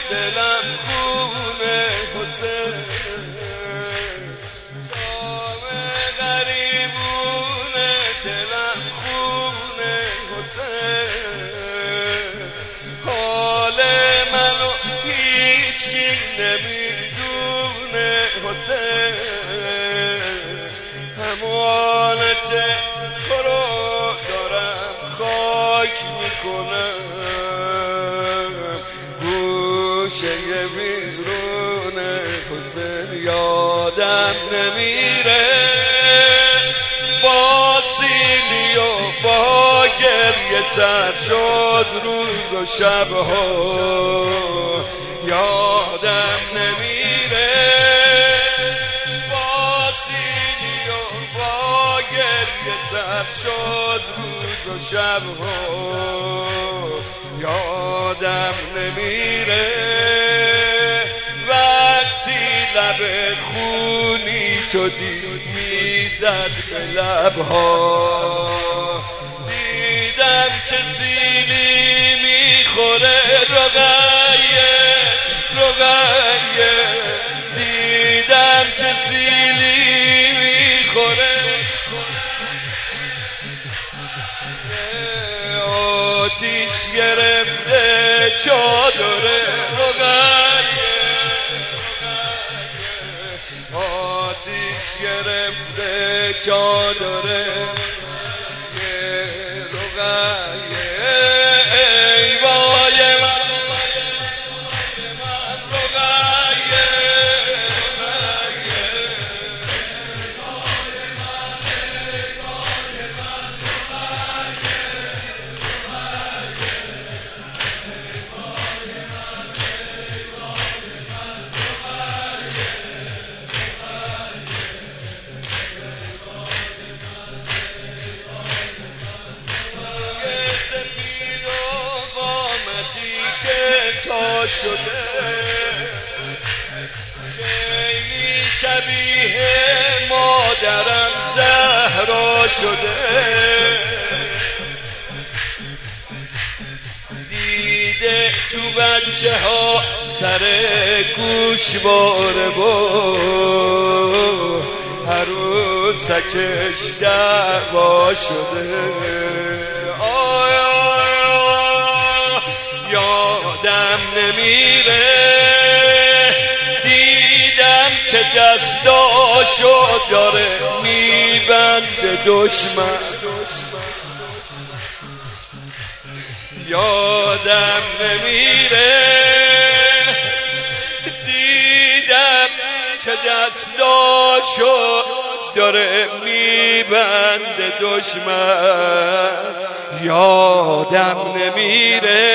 دلم خونه حسین دام غریبونه دلم خونه حسین حال منو هیچ کی نمیدونه حسین همانت تو رو دارم خاک میکنم گوشه بیرون حسین یادم نمیره با سیلی و با گریه سر شد روز و شبها یادم نمیره با سیلی و با گریه سر شد روز و شبها یادم نمیره وقتی لب خونی تو دید میزد به لبها دیدم که سیلی میخوره رقیه دیدم که سیلی میخوره آتیش گرفته چادره رقیه آتیش گرفته چادره رقیه ای وای من تا شده خیلی شبیه مادرم زهرا شده دیده تو بچه ها سر گوشواره با عروسکش دعوا شده یادم نمیره دیدم که دستاشو داره میبنده دشمن یادم نمیره دیدم که دستاشو داره میبنده دشمن یادم نمیره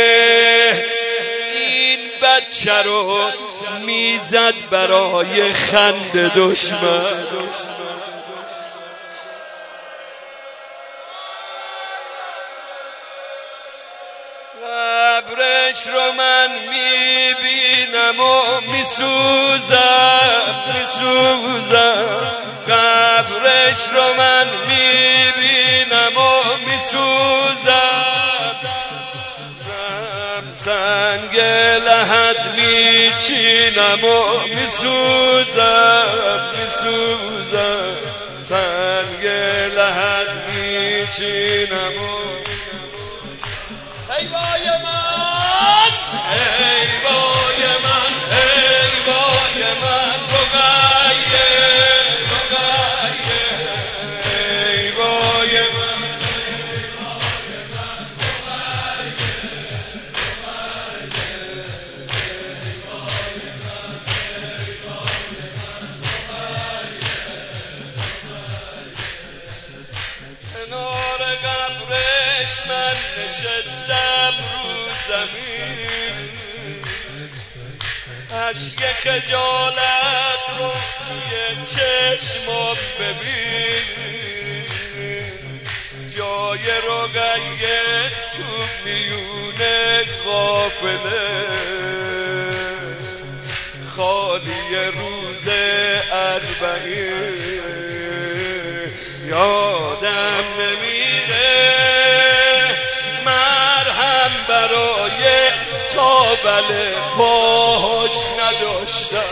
این بچه رو میزد برای خنده دشمن قبرش رو من میبینم و میسوزم قبرش رو من میبینم و میسوزم سنگ لحد میچینم و میسوزم سنگ لحد میچینم و ای وای من ای وای من ای وای من رقیه ای وای من کنار قبرش من نشستم رو زمین اشک خجالت رو توی چشمم ببین جای رقیه تو میونه قافله خالی روز اربعین یادم نمیره مرهم برای تاب بله پاهاش نداشتم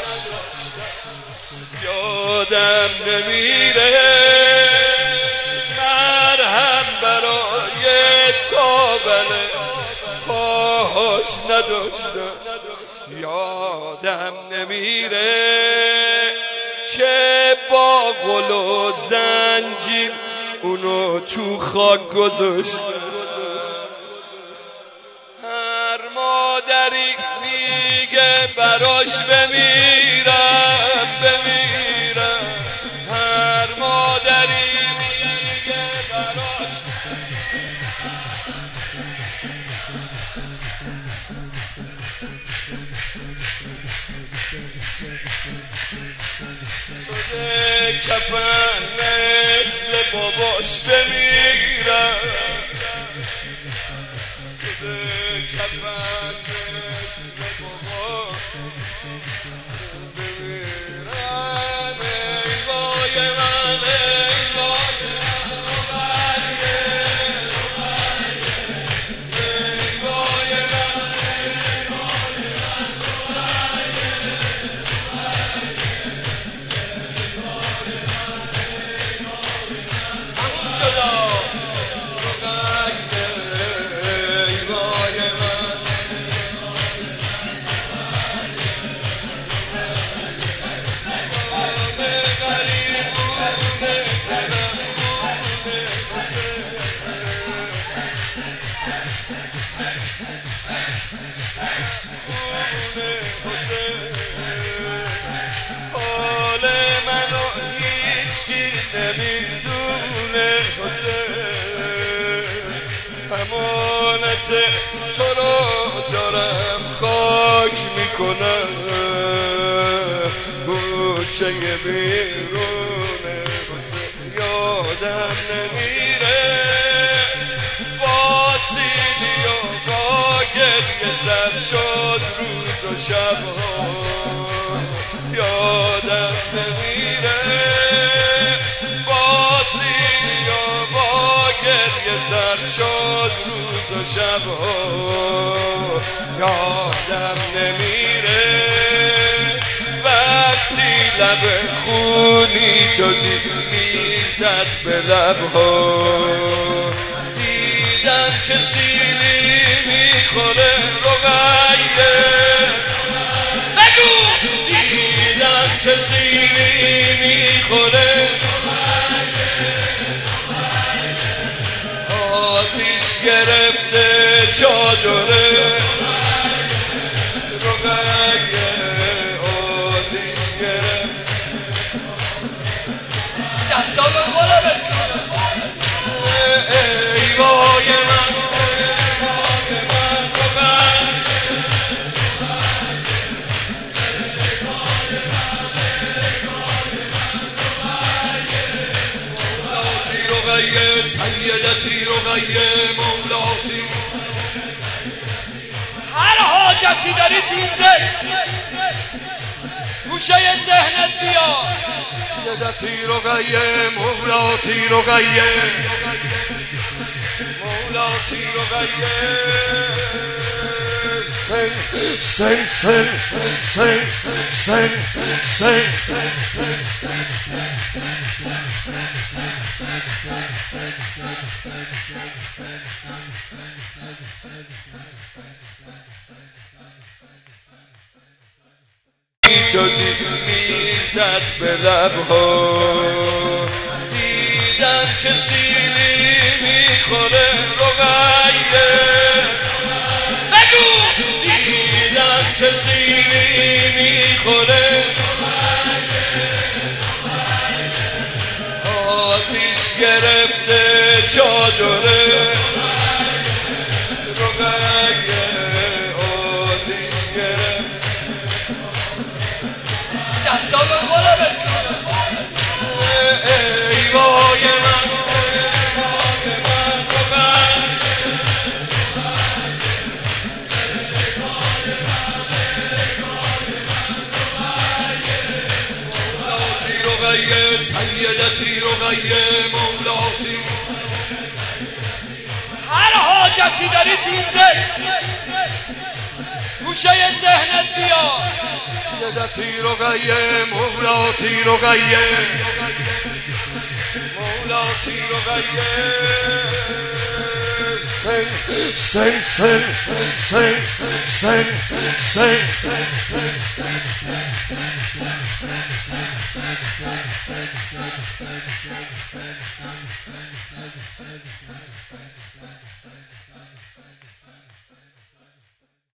یادم نمیره مرهم برای تا بله پاهاش نداشتم یادم نمیره که با قل و زنجیر اونو تو خاک گذاشت هر مادری میگه براش بمیرم بمیرم هر مادری میگه براش شده کفن مثل باباش بمیرم شده کفن مثل باباش بمیرم ای وای من ای وای حال منو هیچکی نمیدونه حسین امانت تو رو دارم خاک میکنم گوشه بیرونه حسین یادم نمیره با سیدی و با گریه سر شد روز و شبها یادم نمیره با سیدی و با گریه سر شد روز و شبها یادم نمیره وقتی لب خونی تو میزد به لبها دیدم که سیلی میخوره رقیه بگو دیدم که سیلی میخوره آتیش گرفته چادره رقیه آتیش گرفت دستا به خدا بسید ای وای من سیدتی رقیه مولاتی هر حاجتی داری تو این گوشه ذهنت بیار سیدتی رقیه مولاتی رقیه مولاتی رقیه سن سن سن سن سن سن میزد به لبها دیدم که سیلی میخوره رقیه بگو دیدم که سیلی میخوره آتیش گرفته چادره رقیه آتیش گرفت دستا به خدا بسید ای وای من سیدتی رقیه مولاتی هر حاجتی داری تو این گوشه ذهنت بیار یه تیر و غیه مولا تیر و غیه مولا تیر و غیه سن سن سن سن سن سن سن